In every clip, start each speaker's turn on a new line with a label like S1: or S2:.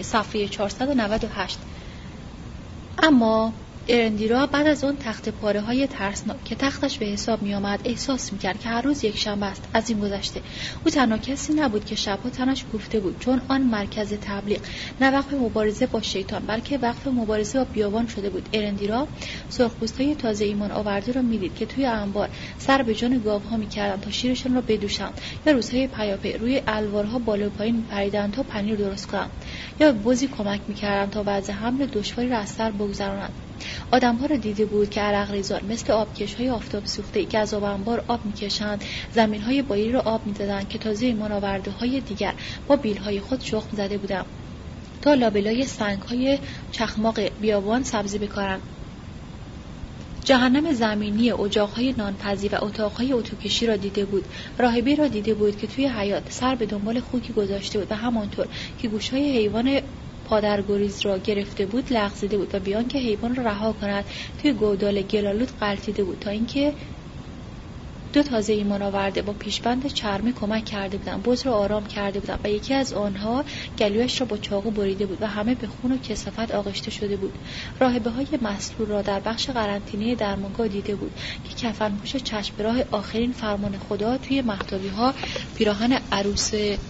S1: صفحه 498. اما ارندیرا بعد از اون تخت پاره های ترسناک که تختش به حساب می آمد احساس می کرد که هر روز یک شنبه است. از این گذشته او تنها کسی نبود که شبها تنش کوفته بود، چون آن مرکز تبلیغ نه وقف مبارزه با شیطان بلکه وقف مبارزه با بیابان شده بود. ارندیرا سرخپوستای تازه ایمان آورده را می دید که توی انبار سر به جان گاوها می کردند تا شیرشان را بدوشند، یا روزهای پیاپی روی الوارها بالا و پایین می پریدند تا پنیر درست کنند، یا به بزی کمک می کردند تا وضع حمل دشواری را از سر بگذرانند. آدم‌ها را دیده بود که عرق ریزان مثل آبکش‌های آفتاب سوخته‌ای که از آب انبار آب می‌کشند، زمین‌های بایی را آب می‌دادند که تازه ایمان آورده‌های دیگر با بیل‌های خود شخم زده بودند تا لابلای سنگ‌های چخماق بیابان سبزی بکارند. جهنم زمینی اجاق‌های نانپزی و اتاق‌های اتوکشی را دیده بود. راهبی را دیده بود که توی حیاط سر به دنبال خوکی گذاشته بود و همانطور که گوش‌های حیوان پادرگریز را گرفته بود لغزیده بود و بیان که حیوان را رها کند توی گودال گلالود غلتیده بود تا اینکه دو تازه ایمان آورده با پیشبند چرمی کمک کرده بودند، بز را آرام کرده بودند و یکی از آنها گلویش را با چاقو بریده بود و همه به خون و کثافت آغشته شده بود. راهبه‌های مسلول را در بخش قرنطینه درمانگاه دیده بود که کفنپوش چشم به راه آخرین فرمان خدا توی مهتابی‌ها پیراهن عروس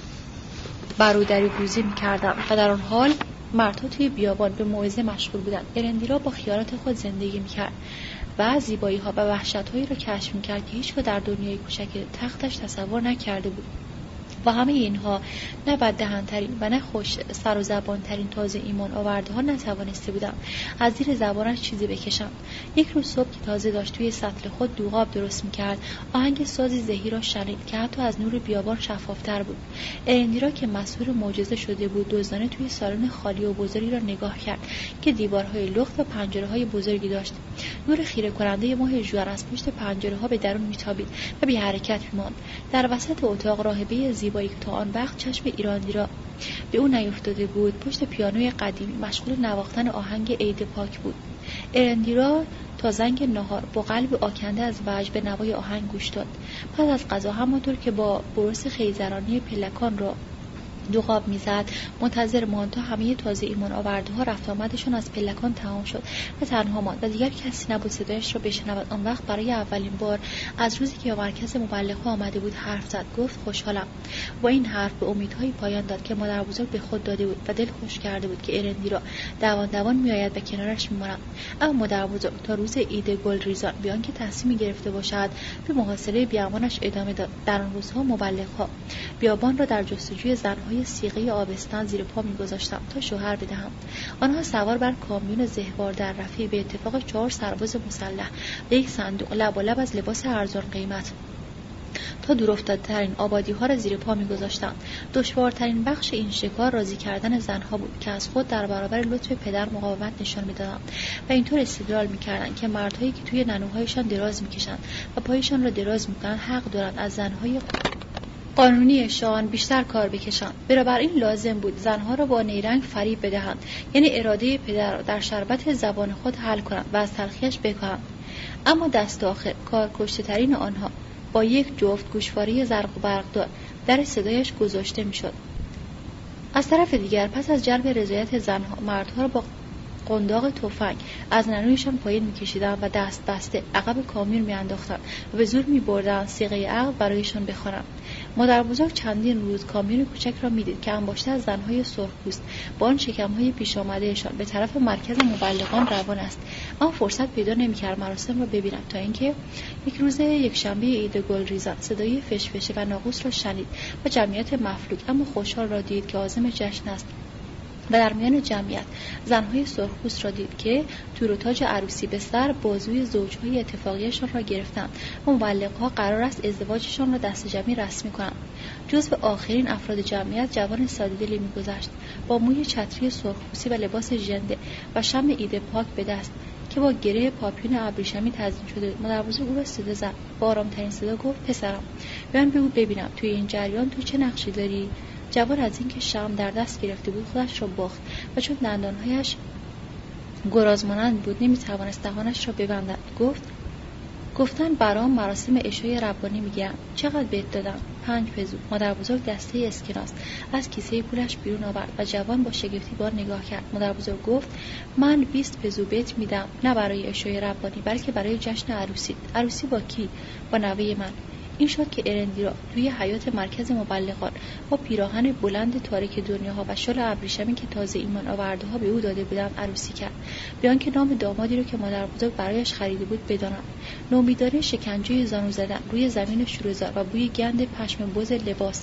S1: برادری گوزی می‌کردند و در آن حال مردها توی بیابان به موعظه مشغول بودند. ارندیرا با خیالات خود زندگی می‌کرد و زیبایی‌ها و وحشت‌هایی را کشف می‌کرد که هیچ‌گاه در دنیای کوچک تختش تصور نکرده بود. و همه اینها نه بددهن‌ترین و نه خوش سر و زبان‌ترین تازه ایمان آورده ها نتوانسته بودند از زیر زبانش چیزی بکشند. یک روز صبح که تازه داشت توی سطل خود دوغاب درست می‌کرد، آهنگ سازی زهی را شنید که حتی از نور بیابان شفافتر بود. ارندیرا که مسحور معجزه شده بود دزدانه توی سالن خالی و بزرگی را نگاه کرد که دیوارهای لخت و پنجره‌های بزرگی داشت. نور خیره کننده ماه ژوئن از پشت پنجره‌ها به درون می‌تابید و بی حرکت می‌ماند. در وسط اتاق راهبه زیبایی که تا آن وقت چشم ایرانی‌را به او نیفتاده بود پشت پیانوی قدیمی مشغول نواختن آهنگ عید پاک بود. ارندیرا تا زنگ نهار با قلب آکنده از وجد به نوای آهنگ گوش داد. پس از غذا همانطور که با برس خیزرانی پلکان را دوغاب میزد منتظر ماند تا همه تازه ایمان آورده ها رفت آمدشان از پلکان تمام شد و تنها ماند و دیگر کسی نبود صدایش را بشنود. آن وقت برای اولین بار از روزی که به مرکز مبلغ‌ها آمده بود حرف زد. گفت خوشحالم. با این حرف به امیدهای پایان داد که مادر بزرگ به خود داده بود و دل خوش کرده بود که ارندیرا دوان میآید و کنارش میماند. اما مادر بزرگ تا روز عید گلریزان بیان که تصمیم گرفته باشد به محاصره بیابانش ادامه داد. در آن روزها مبلغ‌ها بیابان را در جستجوی زن‌های سیغه آبستن زیر پا می‌گذاشتم تا شوهر بدهم. آنها سوار بر کامیون زهوار در رفیع به اتفاق 4 سرباز مسلح و یک صندوق لب و لب از لباس ارزان قیمت تا دورافتاده‌ترین آبادی‌ها را زیر پا می‌گذاشتند. دشوارترین بخش این شکار راضی کردن زن‌ها بود که از خود در برابر لطف پدر مقاومت نشان می‌دادند و اینطور استدلال می‌کردند که مردهایی که توی ننوهایشان دراز می‌کشند و پایشان را دراز می‌کنند حق دارند از زن‌های قانونیشان بیشتر کار بکشند. بنابراین لازم بود زنها را با نیرنگ فریب بدهند، یعنی اراده پدر را در شربت زبان خود حل کنند و از تلخیش بکاهند. اما دست آخر کار کشته‌ترین آنها با یک جفت گوشواره زرق و برقدار در صدایش گذاشته میشد. از طرف دیگر پس از جلب رضایت زنها مردها را با قنداق تفنگ از ننویشان پایین می‌کشیدند و دست بسته عقب کامیون می‌انداختند و به زور می‌بردند صیغه عقل برایشان بخوانند. مادر بزرگ چندین روز کامیون کوچک را می‌دید که انباشته از زن‌های سرخپوست با آن شکم‌های پیش آمدهشان به طرف مرکز مبلغان روان است، اما فرصت پیدا نمی‌کرد مراسم را ببیند تا اینکه یک روز یکشنبه عید گلریزان صدای فشفشه و ناقوس را شنید و جمعیت مفلوک اما خوشحال را دید که عازم جشن است و در میان جمعیت زنهای سرخپوست را دید که تور و تاج عروسی به سر بازوی زوجهای اتفاقیشان را گرفتند و مبلغ‌ها قرار است ازدواجشان را دست جمعی رسمی کنند. جزو آخرین افراد جمعیت جوان ساده‌دلی می‌گذشت با موی چتری سرخپوستی و لباس ژنده و شمع عید پاک به دست که با گره پاپیون ابریشمی تزیین شده. مادر بزرگ او را صدا زد. با آرام‌ترین صدا گفت پسرم بیان بگو ببینم توی این جریان تو چه نقشی داری؟ جوان از اینکه شمع در دست گرفته بود خودش را باخت و چون دندانهایش گرازمانند بود نمیتوانست دهانش را ببندد. گفتن برام مراسم عشای ربانی میگیرن. چقدر بهت دادم؟ 5 پزو. مادر بزرگ دسته اسکناس از کیسه پولش بیرون آورد و جوان با شگفتی بار نگاه کرد. مادر بزرگ گفت: من 20 پزو بهت میدم، نه برای اشای ربانی بلکه برای جشن عروسی. عروسی با کی؟ با نوه من. این شد که ارندیرا توی حیاط مرکز مبلغان با پیراهن بلند تاریک دنیاها و شال ابریشمی که تازه ایمان آورده ها به او داده بودند عروسی کرد، بیان که نام دامادی رو که مادر بزرگ برایش خریده بود بدانند. نومیدانه شکنجه زانو زدن روی زمین شوره‌زار و بوی گند پشم بز لباس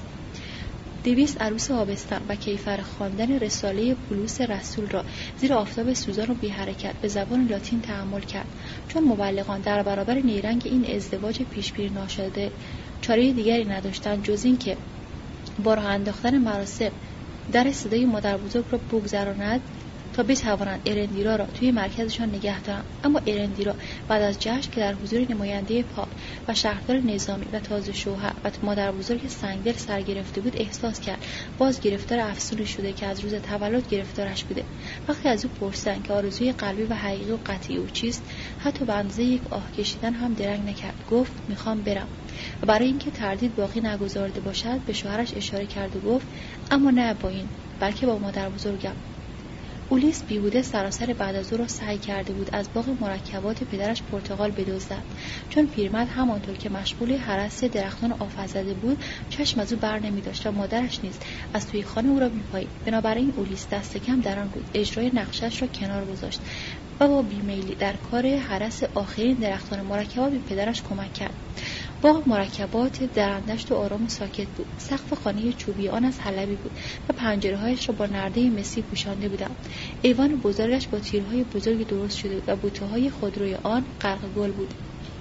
S1: 200 عروس آبستن و کیفر خواندن رساله پولس رسول را زیر آفتاب سوزان و بی حرکت به زبان لاتین تأمل کرد، چون مبلغان در برابر نیرنگ این ازدواج پیش‌بینی ناشده چاره دیگری نداشتند جز این که با راه انداختن مراسم در صدای مادر بزرگ را بگذرانند تا بتوانند ارندیرا را توی مرکزشان نگه دارند. اما ارندیرا بعد از جشن که در حضور نماینده پاپ و شهردار نظامی و تازه شوهر و مادر بزرگ سنگدل سر گرفته بود، احساس کرد باز گرفتار افسونی شده که از روز تولد گرفتارش بوده. وقتی از او پرسیدند که آرزوی قلبی و حقیقی و قطعی او چیست، حتی به اندازه یک آه کشیدن هم درنگ نکرد. گفت: میخوام برم. و برای اینکه تردید باقی نگذارده باشد به شوهرش اشاره کرد و گفت: اما نه با این، بلکه با مادر بزرگم. اولیس بیهوده سراسر بعد از او را سعی کرده بود از باغ مرکبات پدرش پرتقال بدزدد، چون پیرمرد همانطور که مشغول هرس درختان آفت زده بود چشم از او بر نمی داشت و مادرش نیز از توی خانه او را میپایید. بنابراین اولیس دست کم در آن بود اجرای نقشش را کنار گذاشت و با بیمیلی در کار هرس آخرین درختان مرکبات به پدرش کمک کرد. باغ مرکبات درندشت و آرام و ساکت بود. سقف خانه چوبی آن از حلبی بود و پنجره‌هایش را با نرده مسی پوشانده بودند. ایوان بزرگش با تیرهای بزرگ درست شده بود و بوته‌های خودروی آن غرق گل بود.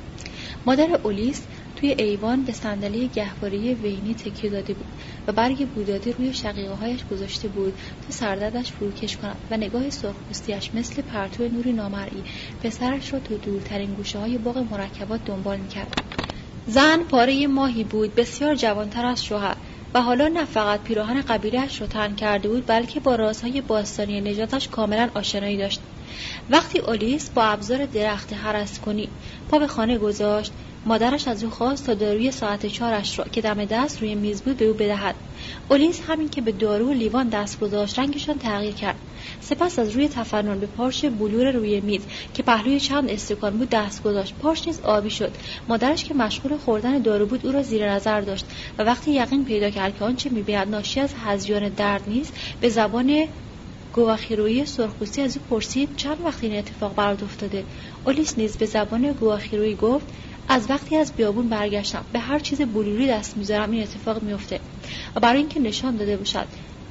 S1: مادر اولیس توی ایوان به صندلی گهواره وینی تکیه داده بود و برگ بوداده روی شقیقه‌هایش گذاشته بود تا سردردش فروکش کند و نگاه سرخپوستی‌اش مثل پرتو نوری نامرئی پسرش را تا دورترین گوشه‌های باغ مرکبات دنبال می‌کرد. زن پاره ماهی بود، بسیار جوانتر از شوهر، و حالا نه فقط پیراهن قبیله‌اش را تن کرده بود بلکه با رازهای باستانی نژادش کاملا آشنایی داشت. وقتی اولیس با ابزار درخت هرس‌کنی پا به خانه گذاشت، مادرش از او خواست تا داروی ساعت 4 را که دم دست روی میز بود به او بدهد. اولیس همین که به دارو و لیوان دست گذاشت رنگشان تغییر کرد. سپس از روی تفنن به پارچ بلور روی میز که پهلوی چند استکان بود دست گذاشت. پارچ نیز آبی شد. مادرش که مشغول خوردن دارو بود او را زیر نظر داشت و وقتی یقین پیدا کرد که آنچه می‌بیند ناشی از هذیان درد نیست، به زبان گواخیرویی سرخپوستی از او پرسید: چند وقت این اتفاق برات افتاده؟ اولیس نیز به زبان گواخیرویی گفت: از وقتی از بیابون برگشتم. به هر چیز بلوری دست میذارم این اتفاق میفته. و برای اینکه نشان داده باشد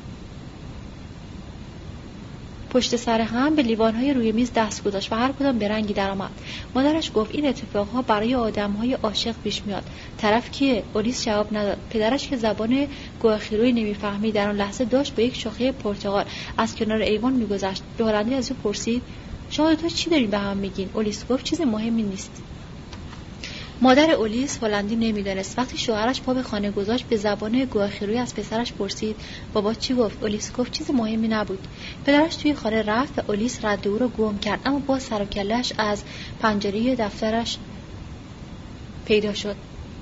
S1: پشت سر هم به لیوان‌های روی میز دست گذاشت و هر کدام به رنگی درآمد. مادرش گفت: این اتفاقها برای آدم‌های عاشق پیش میاد. طرف کیه؟ اولیس جواب نداد. پدرش که زبان گواخیرویی نمیفهمید در آن لحظه داشت با یک شاخه پرتقال از کنار ایوان میگذشت. به هلندی از او پرسید: شما دوتا چی دارین به هم میگین؟ اولیس گفت: چیز مهمی نیست. مادر اولیس هلندی نمیدانست. وقتی شوهرش پا به خانه گذاشت به زبان گواخیرویی از پسرش پرسید: بابا چی گفت؟ اولیس گفت: چیز مهمی نبود. پدرش توی خانه رفت و اولیس رد او را گم کرد، اما باز سر و کله‌اش از پنجره دفترش پیدا شد.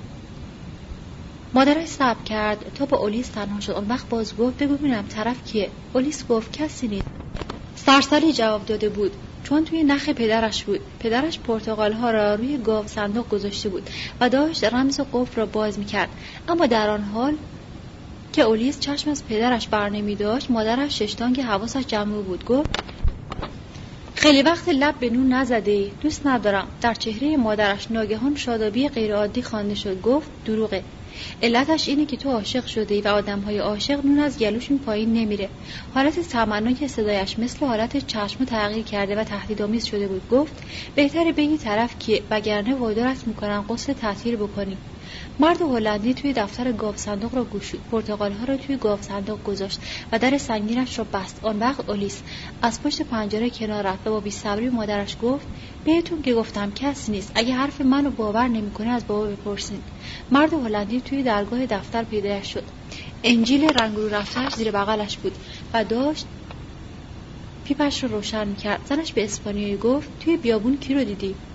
S1: مادرش صبر کرد تا با اولیس تنها شد. اون وقت باز گفت: بگو ببینم طرف کیه؟ اولیس گفت: کسی نیست. سرسری جواب داده بود چون توی نخ پدرش بود. پدرش پرتقال‌ها را روی گاو صندوق گذاشته بود و داشت رمز قفل را باز می‌کرد. اما در آن حال که اولیس چشم از پدرش بر نمی‌داشت، مادرش ششتانگ حواسش جمع بود. گفت: خیلی وقت لب به نون نزدی، دوست ندارم. در چهره مادرش ناگهان شادابی غیرعادی خوانده شد. گفت: دروغه. علتش اینه که تو عاشق شدی و آدم‌های عاشق نون از گلوشون پایین نمیره. حالت تمنای صدایش مثل حالت چشم تغییر کرده و تهدیدآمیز شده بود. گفت: بهتره بگی طرف کیه وگرنه وادارت میکنم غسل تعطیل بکنی. مرد هلندی توی دفتر گاو صندوق را گشود، پرتقال‌ها را توی گاو صندوق گذاشت و در سنگینش را بست. آن وقت اولیس از پشت پنجره کنار رفت و با بی‌صبری مادرش گفت: بهتون که گفتم کسی نیست. اگه حرف منو باور نمی‌کنه از بابا بپرسین. مرد هلندی توی درگاه دفتر پیدایش شد. انجیل رنگ رو رفته‌اش زیر بغلش بود و داشت پیپش رو روشن می‌کرد. زنش به اسپانیایی گفت: توی بیابون کی رو دیدی؟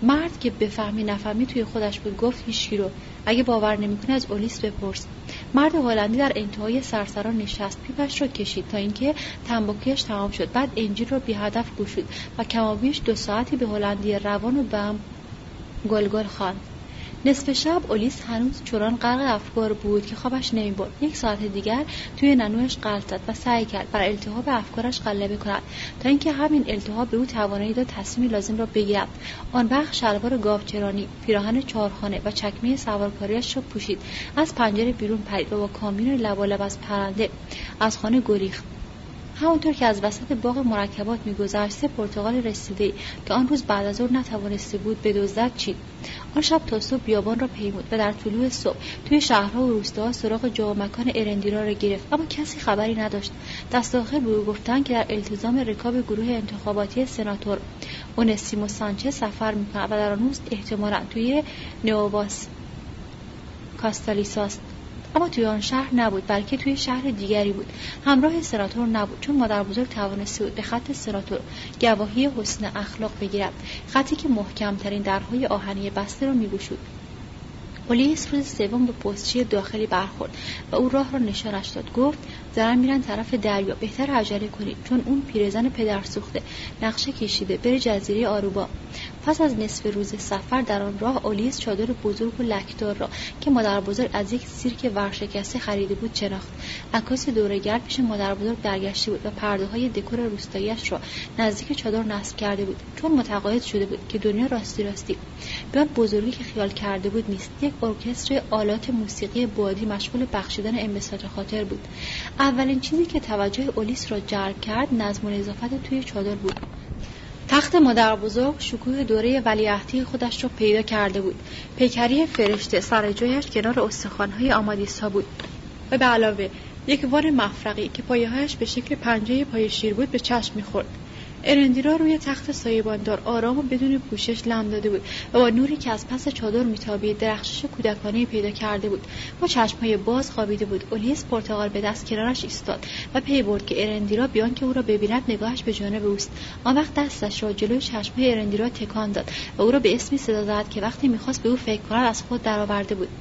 S1: مرد که بفهمی نفهمی توی خودش بود گفت هیچکی رو. اگه باور نمی‌کنی از اولیس بپرس. مرد هلندی در انتهای سرسرا نشست، پیپش رو کشید تا اینکه تنباکویش تمام شد. بعد انجیل رو بی هدف گشود و کمابیش 2 ساعتی به هلندی روان و به هم گلگل خواند. نصف شب اولیس هنوز چنان غرق افکار بود که خوابش نمی‌برد. 1 ساعت دیگر توی ننوش غلط زد و سعی کرد بر التهاب افکارش غلبه کند تا اینکه همین التهاب به او توانایی داد تصمیم لازم را بگیرد. آن وقت شلوار گاوچرانی، پیراهن 4 خانه و چکمه سوارکاریش را پوشید، از پنجره بیرون پرید و با کامیون لبالب از پرنده از خانه گریخت. همونطور که از وسط باغ مرکبات می‌گذشت، 3 پرتقال رسیده که آن روز بعد از ظهر نتوانسته بود بدزدد چید. آن شب تا صبح بیابان را پیمود و در طلوع صبح توی شهرها و روستاها سراغ جا و مکان ارندیرا را گرفت، اما کسی خبری نداشت. دست آخر به او گفتند که در التزام رکاب گروه انتخاباتی سناتور اونسیمو سانچز سفر می‌کند و در آن روز احتمالاً توی نوواس کاستالیساست. اما توی آن شهر نبود، بلکه توی شهر دیگری بود. همراه سناتور نبود، چون مادر بزرگ توانسته بود به خط سناتور گواهی حسن اخلاق بگیرد، خطی که محکم‌ترین درهای آهنی بسته را می‌گشود. اولیس روز سوم به پستچی داخلی برخورد و او راه را نشانش داد. گفت دارن میرن طرف دریا، بهتر عجله کنید، چون اون پیرزن پدر سوخته نقشه کشیده بره جزیره آروبا. پس از نصف روز سفر در آن راه اولیس چادر بزرگ و لکدار را که مادر بزرگ از یک سیرک ورشکسته خریده بود شناخت. عکاس دوره‌گرد پیش مادر بزرگ درگشته بود و پرده‌های دکور روستایی‌اش را نزدیک چادر نصب کرده بود، چون متقاعد شده بود که دنیا راستی به آن بزرگی که خیال کرده بود نیست. یک ارکستر آلات موسیقی بادی مشغول بخشیدن انبساط خاطر بود. اولین چیزی که توجه اولیس را جلب کرد نظم و نظافت توی چادر بود. تخت مادر بزرگ شکوه دوره ولیعهدی خودش را پیدا کرده بود. پیکری فرشته سر جایش کنار استخوان‌های آمادیسا بود و به علاوه یک وان مفرقی که پایه‌هایش به شکل پنجه پای شیر بود به چشم می‌خورد. ارندیرا روی تخت سایه‌باندار آرام و بدون پوشش لم داده بود و با نوری که از پس چادر میتابید درخشش کودکانه پیدا کرده بود. با چشم‌های باز خوابیده بود. اولیس پرتقال به دست کنارش ایستاد و پی برد که ارندیرا بیان که او را ببیند نگاهش به جانب اوست. آن وقت دستش را جلوی چشم‌های ارندیرا تکان داد و او را به اسمی صدا زد که وقتی می‌خواست به او فکر کند از خود درآورده بود.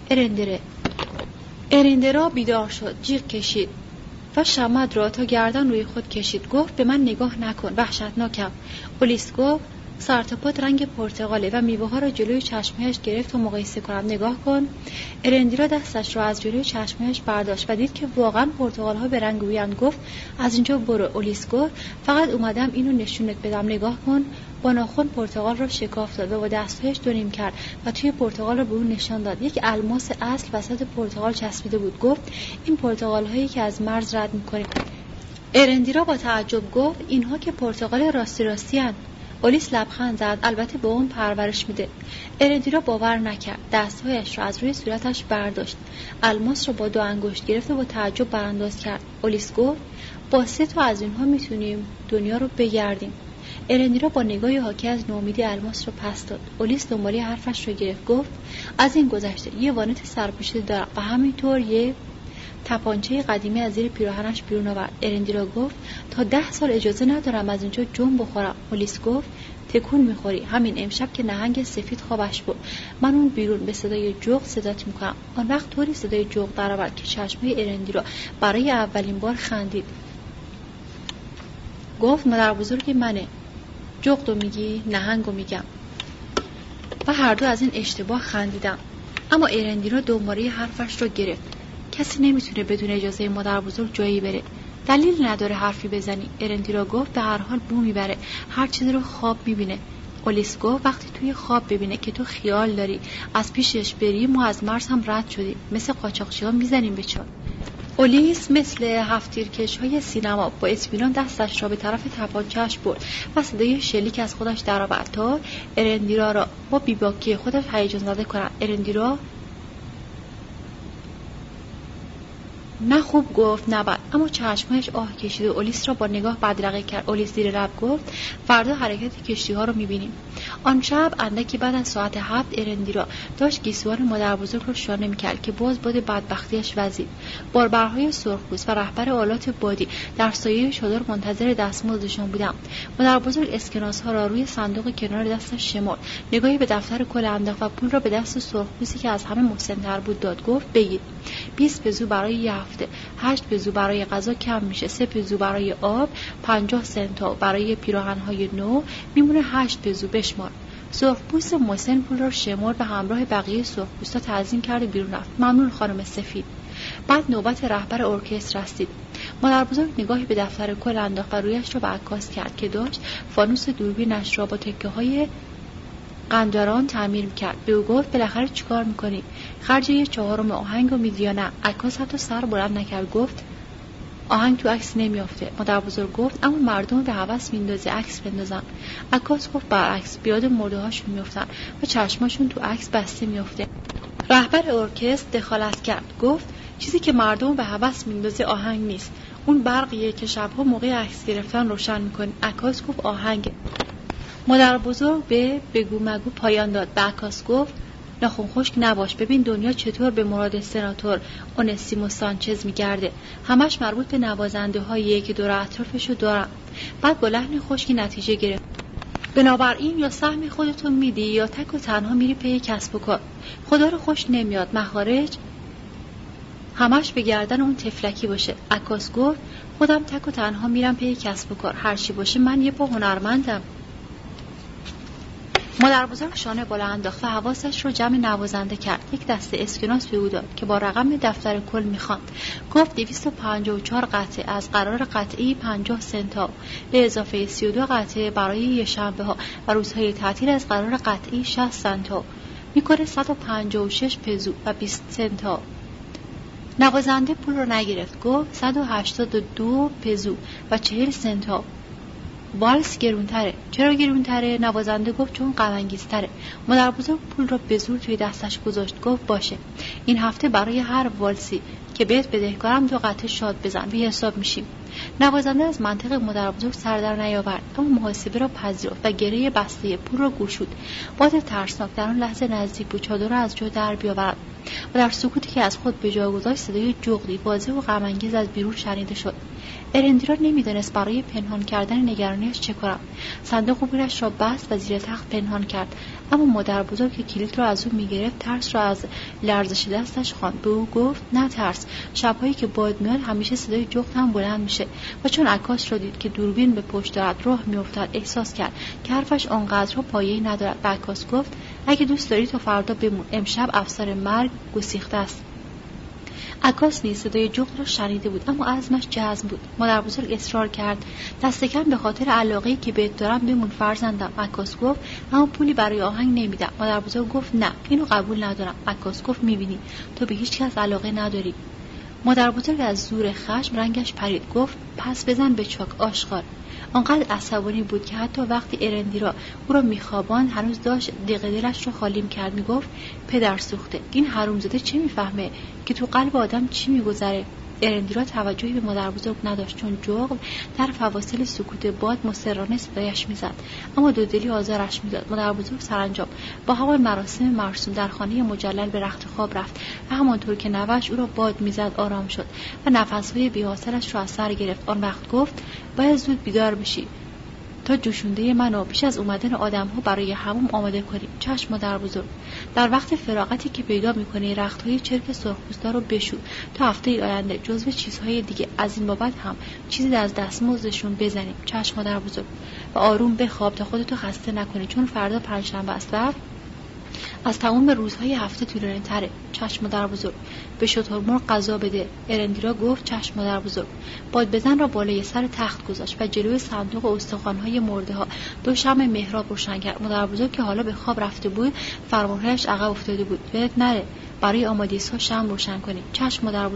S1: ارندیرا بیدار شد، جیغ کشید و شمد را تا گردن روی خود کشید. گفت به من نگاه نکن، وحشتناکم. اولیس گفت سر تا پات رنگ پرتقاله و میوه ها را جلوی چشمهایش گرفت و مقایسه کنم. نگاه کن. ارندیرا دستش را از جلوی چشمهایش برداشت و دید که واقعا پرتقال ها به رنگ رویند. گفت از اینجا برو. اولیس گفت فقط اومدم اینو نشونت بدم، نگاه کن. با ناخن پرتقال را شکاف داد و با دستهایش 2 نیم کرد و توی پرتقال را به او نشان داد. یک الماس اصل وسط پرتقال چسبیده بود. گفت این پرتقال هایی که از مرز رد می‌کنیم. ارندیرا با تعجب گفت اینها که پرتقال راستی هستند. اولیس لبخند زد. البته با اون پرورش میده. ارندیرا باور نکرد. دستهایش را از روی صورتش برداشت. الماس را با 2 انگشت گرفت و با تعجب برانداز کرد. اولیس گفت با 3 تا از اینها میتونیم دنیا رو بگردیم. ارندیرا با نگاهی حاکی از نومیدی الماس را پس داد. اولیس دنباله حرفش را گرفت. گفت از این گذشته یه وانت سرپوشیده دارم و همینطور یه تپانچه قدیمی از زیر پیراهنش بیرون آورد. ارندیرا گفت تا 10 سال اجازه ندارم از اینجا جون بخورم. اولیس گفت تکون میخوری. همین امشب که نهنگ سفید خوابش برد من اون بیرون به صدای جغد صدات میکنم. آن وقت طوری صدای جغد درآورد که چشمای ارندیرا برای اولین بار خندید. گفت مادر بزرگ منه. جغدو میگی؟ نهنگو میگم. و هر دو از این اشتباه خندیدم. اما ارندیرا دوباره حرفش رو گرفت. کسی نمیتونه بدون اجازه مادر بزرگ جایی بره. دلیل نداره حرفی بزنی. ارندیرا گفت به هر حال بو میبره. هر چیزی رو خواب میبینه. اولیس گفت وقتی توی خواب ببینه که تو خیال داری از پیشش بری ما از مرز هم رد شدیم. مثل قاچاقچی‌ها میزنیم به چار. اولیس مثل هفت‌تیرکش‌های سینما با اطمینان دستش را به طرف تپانچه‌اش برد و صدای شلیک از خودش درآورد تا ارندیرا را با بیباکی خودش هیجان زده کند. ارندیرا نه خوب گفت نه بد، اما چشمهایش آه کشید و اولیس را با نگاه بدرقه کرد. اولیس زیر لب گفت فردا حرکت کشتی‌ها رو می‌بینیم. آن شب اندکی بعد از ساعت 7 ارندیرا داشت گیسوان مادر بزرگ را شانه می‌کرد که باز باد بدبختیش وزید. باربرهای سرخپوست و رهبر آلات بادی در سایه چادر منتظر دستمزدشان بودند. مادر بزرگ اسکناس‌ها را روی صندوق کنار دستش شمرد، نگاهی به دفتر کل انداخت و پول را به دست سرخپوستی که از همه مسن‌تر بود داد. گفت بگیر. 20 پزو برای یه هفته، 8 پزو برای غذا کم میشه، 3 پزو برای آب، 50 سنتا برای پیراهن‌های نو، میمونه 8 پزو. بشمار. سرخپوست مسن پول را شمرد و همراه بقیه سرخپوستا تعظیم کرد و بیرون رفت. ممنون خانم سفید. بعد نوبت رهبر ارکستر رسید. مادر بزرگ نگاهی به دفتر کل انداخت و رویش را به عکاس کرد که داشت فانوس دوربینش را با تکه‌های قنداران تعمیر می‌کرد. به او گفت بالاخره چیکار می‌کنی؟ خرج 1/4 آهنگ رو میدی یا نه؟ عکاس حتی سر بلند نکرد. گفت آهنگ تو عکس نمیافته. مادر بزرگ گفت اما مردم به هوس میندازه عکس بندازن. عکاس گفت برعکس، بیاد مرده‌هاشون میافتن و چشماشون تو عکس بسته میافته. رهبر ارکستر دخالت کرد. گفت چیزی که مردم به هوس میندازه آهنگ نیست، اون برقیه که شبها موقع عکس گرفتن روشن میکنی. عکاس گفت آهنگ. مادر بزرگ به بگو مگو پایان داد. به عکاس گفت ناخن خشک نباش، ببین دنیا چطور به مراد سناتور اونسیمو سانچز میگرده. همش مربوط به نوازنده هاییه که دور اطرافشو دارن. بعد با لحن خشکی نتیجه گرفت. بنابراین یا سهم خودتو میدی یا تک و تنها میری پی کسب و کار. خدا رو خوش نمیاد مخارج همش به گردن اون تفلکی باشه. عکاس گفت خودم تک و تنها میرم پی کسب و کار، هر چی باشه من یه پا هنرمندم. مادر بزرگ شانه بالا انداخت و حواسش رو جمع نوازنده کرد. یک دسته اسکناس به او داد که با رقم دفتر کل میخواند. گفت 254 قطعه از قرار قطعی 50 سنتا به اضافه 32 قطعه برای یه شنبه ها و روزهای تعطیل از قرار قطعی 60 سنتا میکنه 156 پزو و 20 سنتا. نوازنده پول رو نگرفت. گفت 182 پزو و 40 سنتا. والس گرونتره. چرا گرونتره؟ نوازنده گفت چون غم‌انگیزتره. مادر بزرگ پول را به زور توی دستش گذاشت. گفت باشه، این هفته برای هر والسی که بهت بدهکارم 2 قطعه شاد بزن، بی حساب میشیم. نوازنده از منطق مادر بزرگ سر در نیاورد، اما محاسبه را پذیرفت و گره بسته پول را گشود. باد ترسناک در آن لحظه نزدیک بود چادر را از جا در بیاورد و در سکوتی که از خود به جا گذاشت صدای جغدی واضح و غم‌انگیز از بیرون شنیده شد. ارندیرا نمیدانست برای پنهان کردن نگرانیش چه کند. صندوق بورش را بست و زیر تخت پنهان کرد، اما مادر بزرگ که کلید را از او میگرفت ترس را از لرزش دستش خواند. به او گفت نه ترس، شبهایی که باد میاد همیشه صدای جغد هم بلند میشه. و چون عکاس را دید که دوربین به پشت دارد راه میافتد احساس کرد که حرفش آنقدر پایه‌ای ندارد. به عکاس گفت اگه دوست داری تا فردا بمون، امشب افسر مرگ گسیخته است. عکاس نیز صدای جغد را شنیده بود، اما عزمش جزم بود. مادر بزرگ اصرار کرد دست کم به خاطر علاقه‌ای که بهت دارم بمون فرزندم. عکاس گفت اما پولی برای آهنگ نمیدم. مادر بزرگ گفت نه، اینو قبول ندارم. عکاس گفت میبینی تو به هیچ کس علاقه نداری. مادر بزرگ از زور خشم رنگش پرید. گفت پس بزن به چاک آشغال. آنقدر عصبانی بود که حتی وقتی ارندیرا او را میخواباند هنوز داشت دیق دلش را خالی می‌کرد. میگفت پدر سوخته، این حرومزاده چه میفهمه که تو قلب آدم چی میگذره؟ ارندیرا توجهی به مادر بزرگ نداشت، چون جغد در فواصل سکوت باد مصرانه صدایش میزد، اما دودلی آزارش میداد. مادر بزرگ سرانجام با همان مراسم مرسوم در خانه مجلل به رخت خواب رفت و همانطور که نوش او را باد میزد آرام شد و نفس‌های بی‌حاصلش را از سر گرفت. آن وقت گفت باید زود بیدار بشی تا جوشونده منو پیش از اومدن آدم‌ها برای حموم آماده کنیم. چشم مادر بزرگ. در وقت فراغتی که پیدا می‌کنی رخت‌های چرک سرخپوستا رو بشو تا هفته آینده جزو چیزهای دیگه از این بابت هم چیزی از دستمزدشون بزنیم. چشم مادر بزرگ. و آروم بخواب تا خودتو خسته نکنی، چون فردا پنجشنبه است و از تمام روزهای هفته طولانی تره. چشم مادر بزرگ. به شترمرغ غذا بده. ارندیرا گفت چشم مادر بزرگ. بادبزن را بالای سر تخت گذاشت و جلوی صندوق استخوان‌های مرده ها 2 شمع محراب روشن کرد. مادر بزرگ که حالا به خواب رفته بود فرمانهایش عقب افتاده بود. یادت نره برای آمادگی‌ها شمع روشن کنی. چشم مادر بزرگ.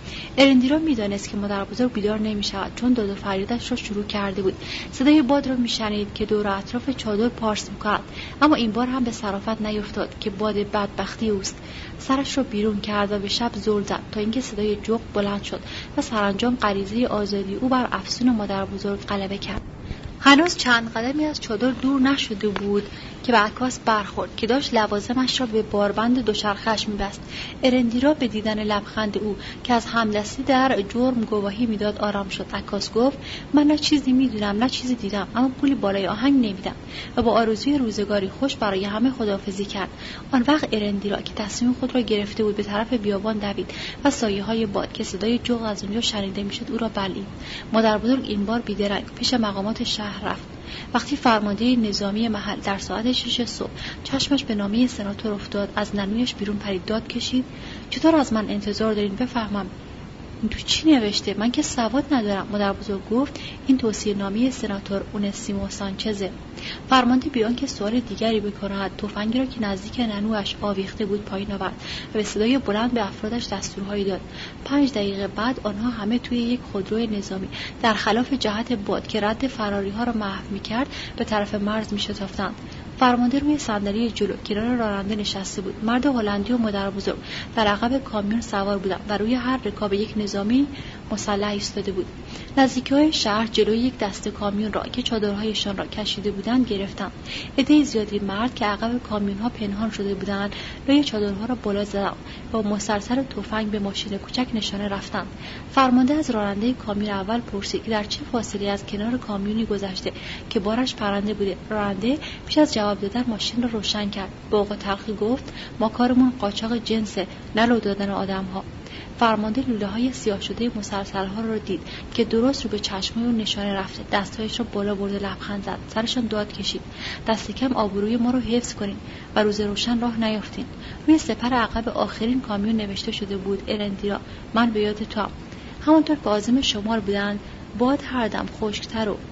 S1: ارندیرا میدانست که مادر بزرگ بیدار نمی‌شود، چون داد و فریادش را شروع کرده بود. صدای باد را میشنید که دور و اطراف چادر پارس می‌کند، اما این بار هم به صرافت نیفتاد که باد بدبختی اوست. سرش را بیرون کرد و به شب زل زد تا اینکه صدای جغد بلند شد و سرانجام غریزه آزادی او بر افسون مادر بزرگ غلبه کرد. هنوز چند قدمی از چادر دور نشده بود که به عکاس برخورد که داشت لوازمش را به باربند دوچرخه‌اش می‌بست. ارندیرا به دیدن لبخند او که از همدستی در جرم گواهی میداد آرام شد. عکاس گفت: من نه چیزی میدونم نه چیزی دیدم، اما پولی بالای آهنگ نمیدم، و با آرزوی روزگاری خوش برای همه خداحافظی کرد. آن وقت ارندیرا که تصمیم خود را گرفته بود به طرف بیابان دوید و سایه‌های باد که صدای جغد از اونجا شنیده میشد او را بلعید. مادر بزرگ این بار بیدرنگ پیش مقامات شهر رفت. وقتی فرمانده نظامی محل در ساعت 6 صبح چشمش به نامه سناتور افتاد، از ننویش بیرون پرید، داد کشید: چطور از من انتظار دارین بفهمم این تو چی نوشته؟ من که سواد ندارم. مادر بزرگ گفت: این توصیه نامه سناتور اونسیمو سانچزه. فرمانده بیان که سوال دیگری بکند، تفنگی را که نزدیک ننوش آویخته بود پایین آورد و به صدای بلند به افرادش دستورهایی داد. 5 دقیقه بعد آنها همه توی یک خودرو نظامی در خلاف جهت باد که رد فراری ها را محو می‌کرد به طرف مرز می‌شتافتند. فرمانده روی صندلی جلو کنار راننده نشسته بود. مرد هلندی و مادر بزرگ در عقب کامیون سوار بودند و روی هر رکاب یک نظامی مسلح ایستاده بود. نزدیکی‌های شهر جلوی یک دسته کامیون را که چادرهایشان را کشیده بودند گرفتند. عده زیادی مرد که عقب کامیون‌ها پنهان شده بودند لای چادرها را بالا زدند و با مسلسل تفنگ به ماشین کوچک نشانه رفتند. فرمانده از راننده کامیون اول پرسید که در چه فاصله از کنار کامیونی گذشته که بارش پرنده بوده. راننده پیش از جواب دادن ماشین را روشن کرد. با اوقات تلخی گفت: ما کارمون قاچاق جنسه، نه لو دادن آدم‌ها. فرمانده لوله‌های سیاه شده مسلسل‌ها را دید که درست رو به چشمای اون نشانه رفته. دستایش را بالا برده لبخند زد. سرشان داد کشید: دست کم آبروی ما رو حفظ کنین و روز روشن راه نیافتین. روی سپر عقب آخرین کامیون نوشته شده بود: ارندیرا، من به یاد توام. همانطور که عازم شمار بودند، باد هر دم خشک‌تر و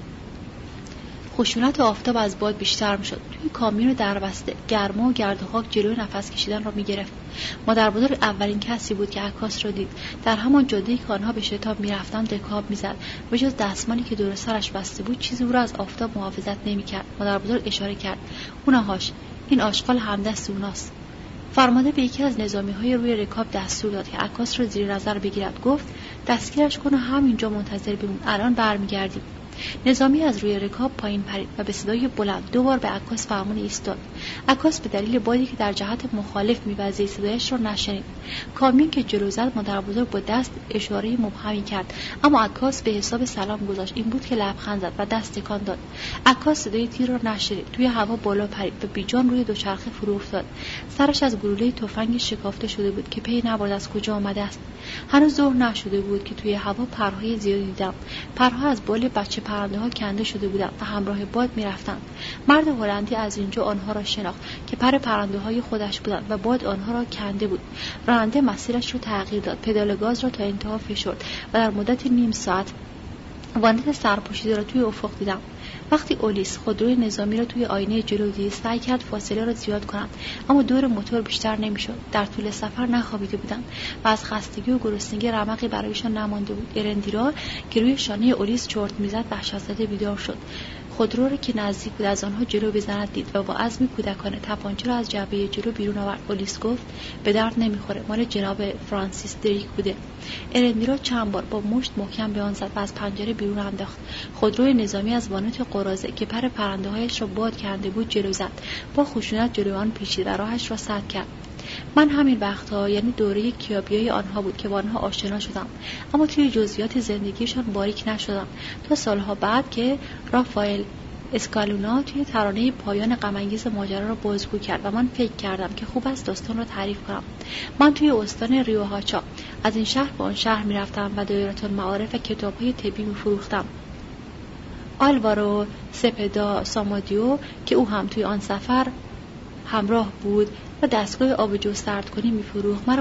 S1: خشونت آفتاب از باد بیشتر می‌شد. توی کامیون دربسته گرما و گرد و خاک جلوی نفس کشیدن را می‌گرفت. مادر بزرگ اولین کسی بود که عکاس را دید. در همان جاده‌ای که آنها به شتاب می‌رفتند رکاب می‌زد. به جز دستمالی که دور سرش بسته بود چیزی او را از آفتاب محافظت نمی‌کرد. مادر بزرگ اشاره کرد: اونهاش، این آشغال همدست اوناست. فرمانده به یکی از نظامی‌های روی رکاب دستور داد که عکاس را زیر نظر بگیرد. گفت: دستگیرش کن و همینجا منتظر بمون، الان برمیگردیم. نظامی از روی رکاب پایین پرید و به صدای بلند 2 بار به عکاس فرمان ایستاد. عکاس به دلیل بادی که در جهت مخالف می‌وزید صدایش را نشنید. کامیون که جلو زد مادر بزرگ با دست اشاره مبهمی کرد، اما عکاس به حساب سلام گذاشت. این بود که لبخند زد و دست تکان داد. عکاس صدای تیر را نشنید. توی هوا بالا پرید و بیجان روی دوچرخه فرو افتاد. سرش از گلوله تفنگ شکافته شده بود که پی نبرد از کجا آمده است. هنوز ظهر نشده بود که توی هوا پرهای زیادی دیدم. پرها از بال بچه پرنده‌ها کنده شده بودند و همراه باد می‌رفتند. مرد هلندی از اینجا آنها را شناخت که پرنده‌های خودش بودند و باد آنها را کنده بود. راننده مسیرش را تغییر داد، پدال گاز را تا انتها فشرد و در مدت نیم ساعت وانت سرپوشیده را توی افق دیدم. وقتی اولیس خودروی نظامی را توی آینه جلو دید سعی کرد فاصله را زیاد کند، اما دور موتور بیشتر نمیشد. در طول سفر نخوابیده بودند و از خستگی و گرسنگی رمقی برایشان نمانده بود. ارندیرا که روی شانه اولیس چرت میزد وحشت‌زده بیدار شد. خودرو را که نزدیک بود از آنها جلو بزند دید و با عزمی کودکانه تپانچه را از جعبه جلو بیرون آورد. اولیس گفت: به درد نمیخوره، مال جناب فرانسیس دریک بوده. ارندیرا چند بار با مشت محکم به آن زد و از پنجره بیرون انداخت. خودروی نظامی از وانت قراضه که پرنده‌هایش را باد کرده بود جلو زد. با خشونت جلوی آن پیچید و راهش را سد کرد. من همین وقتها، یعنی دوره کیابیای آنها بود که با آنها آشنا شدم، اما توی جزئیات زندگیشان باریک نشدم تا سالها بعد که رافائل اسکالونا توی ترانه پایان غم‌انگیز ماجرا را بازگو کرد و من فکر کردم که خوب است داستان را تعریف کنم. من توی استان ریوهاچا از این شهر به آن شهر می‌رفتم و دایرةالمعارف و کتاب‌های طبی می‌فروختم. آلوارو سپدا سامادیو که او هم توی آن سفر همراه بود و دستگاه آب جو سرد کنی می‌فروخت، مرا با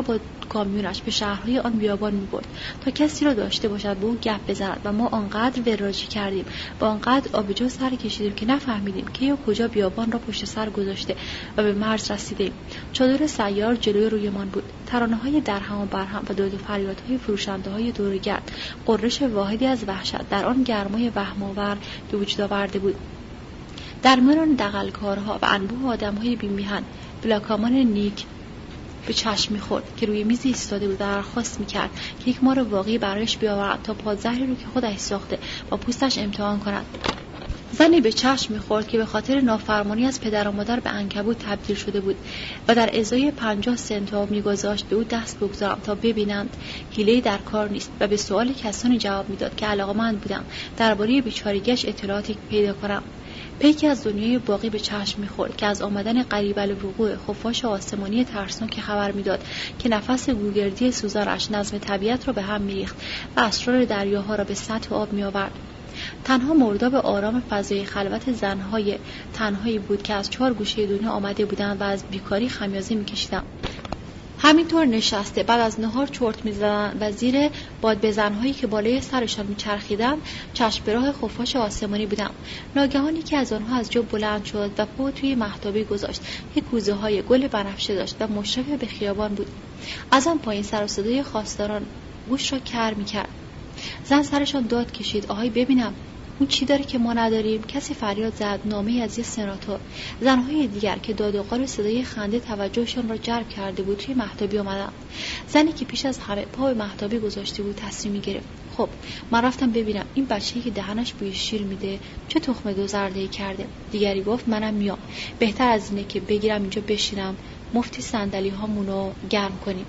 S1: کامیونش به شهرهای آن بیابان می‌برد تا کسی را داشته باشد به او گپ بزند و ما آنقدر وراجی کردیم و آنقدر آبجو سر کشیدیم که نفهمیدیم که یا کجا بیابان را پشت سر گذاشته و به مرز رسیدیم. چادر سیار جلوی رویمان بود. ترانه‌های درهم و برهم و داد و فریادهای فروشنده‌های دورگرد قررش واحدی از وحشت در آن گرمای وهم‌آور به وجود آورده بود. در میان دغل‌کارها و انبوه آدم‌های بی‌میهن بلاکامان نیک به چشم می‌خورد که روی میز ایستاده بود و درخواست می‌کرد که یک مار واقعی برایش بیاورد تا پادزهری رو که خودش ساخته با پوستش امتحان کند. زنی به چشم می‌خورد که به خاطر نافرمانی از پدر و مادر به عنکبوت تبدیل شده بود و در ازای 50 سنت می‌گذاشت به او دست بگذارم تا ببینند حیله‌ای در کار نیست و به سؤال کسانی جواب می‌داد که علاقه‌مند بودم درباره بیچارگیش اطلاعاتی پیدا کنم. پیکی از دنیای باقی به چشم می‌خورد که از آمدن قریب الوقوع خفاش آسمانی ترسناک خبر می‌داد که نفس گوگردی سوزانش نظم طبیعت را به هم می‌ریخت و اسرار دریاها را به سطح آب می‌آورد. تنها مرداب آرام فضای خلوت زنهای تنهایی بود که از 4 گوشه دنیا آمده بودند و از بیکاری خمیازه می‌کشیدند. همینطور نشسته بعد از نهار چرت می‌زدند و زیر باد بزن‌هایی که بالای سرشان می‌چرخیدند چشم به راه خفاش آسمانی بودند. ناگهانی که از آنها از جا بلند شد و پا توی مهتابی گذاشت. یک کوزه‌های گل بنفشه داشت و مشرف به خیابان بود. از آن پایین سر و صدای خواستاران گوش را کر می‌کرد. زن سرشان داد کشید: آهای ببینم اون چی داره که ما نداریم؟ کسی فریاد زد: نامه از یه سناتور. زنهای دیگر که داد و غار صدای خنده توجهشان را جلب کرده بود توی مهتابی آمدند. زنی که پیش از همه پا به مهتابی گذاشته بود تصمیمی گرفت: خب من رفتم ببینم این بچه‌ای که دهنش بوی شیر میده چه تخم دو زرده‌ای کرده. دیگری گفت: منم میام. بهتر از اینه که بگیرم اینجا بشینم مفتی صندلی‌هامونو گرم کنیم.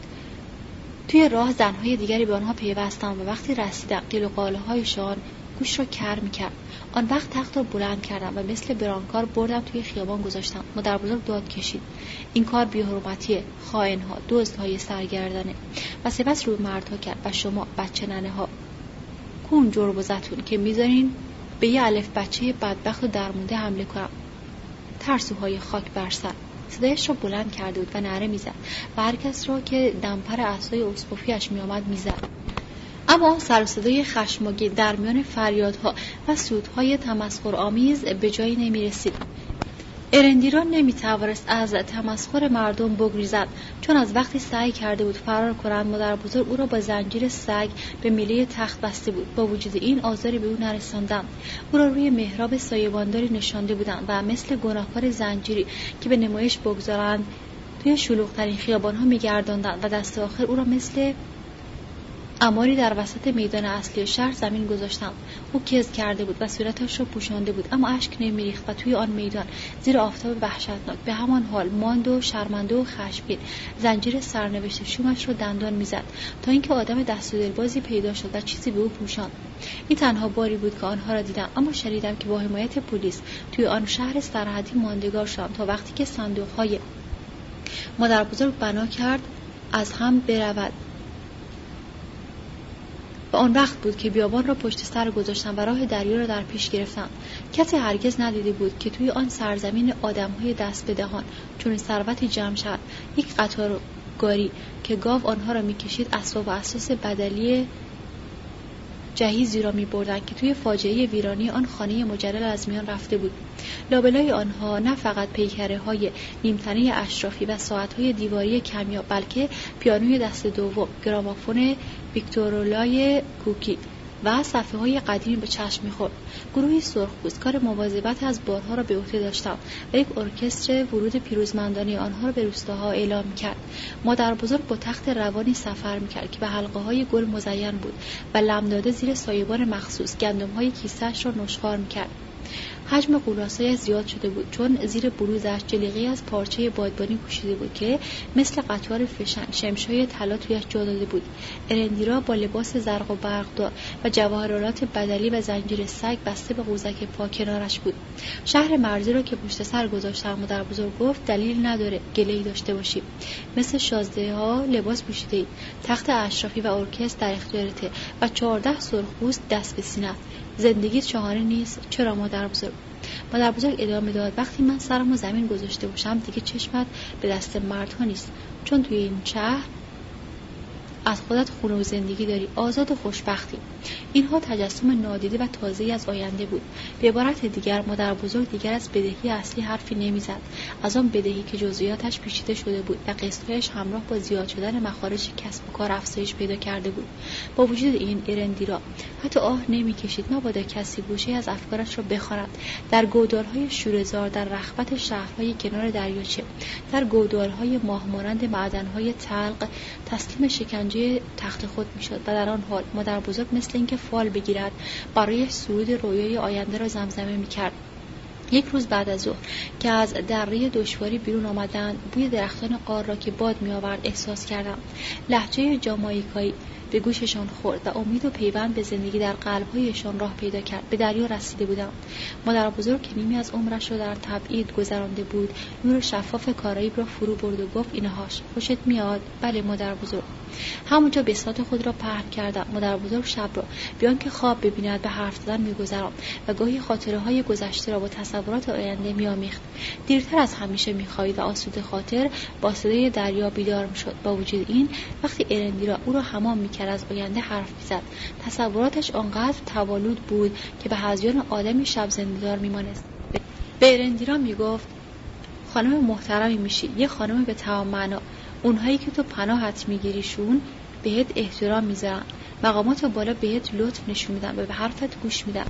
S1: توی راه زنهای دیگری به آنها پیوستند و وقتی رسیدند قیل و قاله‌هایشان گوش را کر می‌کرد. آن وقت تخت را بلند کردم و مثل برانکار بردم توی خیابان گذاشتم. مادر بزرگ داد کشید: این کار بی‌حرمتیه، خائن‌ها، دزدهای سرگردنه. و سپس روی مردها کرد: و شما بچه ننه‌ها کون جرب و زتون که میذارین به یه الف بچه بدبخت و درمونده حمله کنم. ترسوهای خاک بر سر. صدایش را بلند کرده بود و نعره میزد و هر کس را که دمپر عصای اسقفیش میآمد میزد. اما سر و صدای خشمگین در میان فریادها و سودهای تمسخرآمیز به جایی نمی‌رسید. ارندیرا نمی‌توانست از تمسخر مردم بگریزد، چون از وقتی سعی کرده بود فرار کند مادر بزرگ او را با زنجیر سگ به میله تخت بسته بود. با وجود این آزاری به او نرساندند. او را روی محراب سایه‌بانداری نشانده بودند و مثل گناهکار زنجیری که به نمایش بگذارند توی شلوغ‌ترین خیابان‌ها می‌گرداندند و دست آخر او را مثل اماری در وسط میدان اصلی شهر زمین گذاشتم. او کز کرده بود و صورتش را پوشانده بود، اما اشک نمی‌ریخت و توی آن میدان زیر آفتاب وحشتناک به همان حال ماند و شرمنده و خشمگین زنجیر سرنوشت شومش را دندان می‌زد تا اینکه آدم دست و دلبازی پیدا شد و چیزی به او پوشاند. این تنها باری بود که آنها را دیدم، اما شنیدم که با حمایت پلیس توی آن شهر سرحدی ماندگار شدند تا وقتی که صندوق‌های مادر بزرگ بنا کرد از هم برود. و آن وقت بود که بیابان را پشت سر گذاشتن و راه دریا را در پیش گرفتن. کسی هرگز ندیده بود که توی آن سرزمین آدم‌های دست به دهان چون ثروتی جمع شد. یک قطار گاری که گاو آنها را می‌کشید اسباب و اساس بدلی جهیزی را می‌بردند که توی فاجعه ویرانی آن خانه مجلل از میان رفته بود. لابلای آنها نه فقط پیکره‌های نیمتنه اشرافی و ساعت‌های دیواری کمیاب، بلکه پیانوی دست دوم، گرامافون ویکتورولای کوکی و صفحه‌های قدیمی به چشم می‌خورد. گروهی سرخپوست کار مواظبت از بارها را به عهده داشتند و یک ارکستر ورود پیروزمندانه آنها را به روستاها اعلام می‌کرد. مادر بزرگ با تخت روانی سفر می‌کرد که به حلقه‌های گل مزین بود و لم‌داده زیر سایه‌بان مخصوص گندم‌های کیسه‌اش را نشخوار می‌کرد. حجم قولاسایش زیاد شده بود چون زیر بلوزش جلیقه‌ای از پارچه بادبانی پوشیده بود که مثل قطار فشنگ شمشای طلا تویش جا داده بود. ارندیرا با لباس زرق و برقدار و جواهرات بدلی و زنجیر سگ بسته به قوزک پا کنارش بود. شهر مرزی را که پشت سر گذاشتم مادر بزرگ گفت: دلیل نداره گله‌ای داشته باشی. مثل شازده‌ها لباس پوشیده‌ای، تخت اشرافی و ارکستر در اختیارته و 14 سرخپوست دست به سینه. زندگی شاهانه نیست؟ چرا مادر بزرگ؟ مادر بزرگ ادامه داد: وقتی من سرمو زمین گذاشته باشم دیگه چشمت به دست مردها نیست، چون توی این شهر از خودت خونه و زندگی داری، آزاد و خوشبختی. اینها تجسم نادیده و تازه‌ای از آینده بود. به عبارت دیگر مادر بزرگ دیگر از بدهی اصلی حرفی نمیزد، از آن بدهی که جزئیاتش پیچیده شده بود و قسط‌هایش همراه با زیاد شدن مخارج کسب و کار افزایش پیدا کرده بود. با وجود این ارندیرا حتی آه نمی‌کشید مبادا کسی گوشه از افکارش را بخواند. در گودال‌های شوره‌زار، در رخوت شهرهای کنار دریاچه، در گودال‌های ماهمانند معدن‌های تلق تسلیم شکنجه تخت خود می‌شد و در آن حال مادر بزرگ مثل اینکه فال بگیرد برای سرود رویای آینده را زمزمه می‌کرد. یک روز بعد از ظهر که از دره دشواری بیرون آمدند، بوی درختان قار را که باد می‌آورد احساس کردم. لهجه جامائیکایی به گوششان خورد و امید و پیوند به زندگی در قلب‌هایشان راه پیدا کرد. به دریا رسیده بودند. مادر بزرگ که نیمی از عمرش را در تبعید گذرانده بود، نور شفاف کارائیب را فرو برد و گفت اینهاش. خوشت میاد؟ بله مادر بزرگ. همونجا بساط خود را پهن کردم. مادر بزرگ شب را بیان که خواب ببیند به حرف زدن می‌گذراند و گاهی خاطره‌های گذشته را با تصورات آینده می‌آمیخت. دیرتر از همیشه می‌خوابید و آسوده خاطر با صدای دریا بیدار می‌شد. با وجود این وقتی ارندیرا او را حمام می‌کرد از آینده حرف می‌زد. تصوراتش آنقدر توالود بود که به هذیان آدمی شب زنده‌دار می‌مانست. به ارندیرا می‌گفت خانم محترمی میشی، یه خانم به تمام معنا. اونهایی که تو پناهت میگیریشون بهت احترام میذارن، مقامات بالا بهت لطف نشون میدن و به حرفت گوش میدن.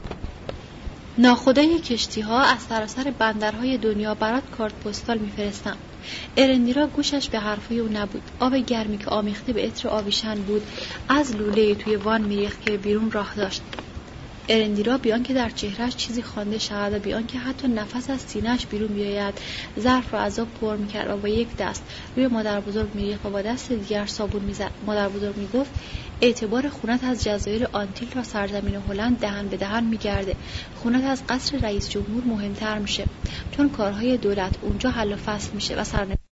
S1: ناخدای کشتی ها از سراسر بندرهای دنیا برات کارت پستال میفرستن. ارندیرا گوشش به حرفای او نبود. آب گرمی که آمیخته به عطر آویشن بود از لوله توی وان میریخت که بیرون راه داشت. ارندیرا بیان که در چهرهش چیزی خوانده شود و بیان که حتی نفس از سینه‌اش بیرون بیاید، ظرف را از آب پر می‌کرد و با یک دست روی مادر بزرگ می‌ریخت و با دست دیگر صابون می‌زد. مادر بزرگ می‌گفت اعتبار خونت از جزایر آنتیل تا سرزمین هلند دهن به دهن می‌گرده. خونت از قصر رئیس جمهور مهمتر میشه، چون کارهای دولت اونجا حل و فصل میشه و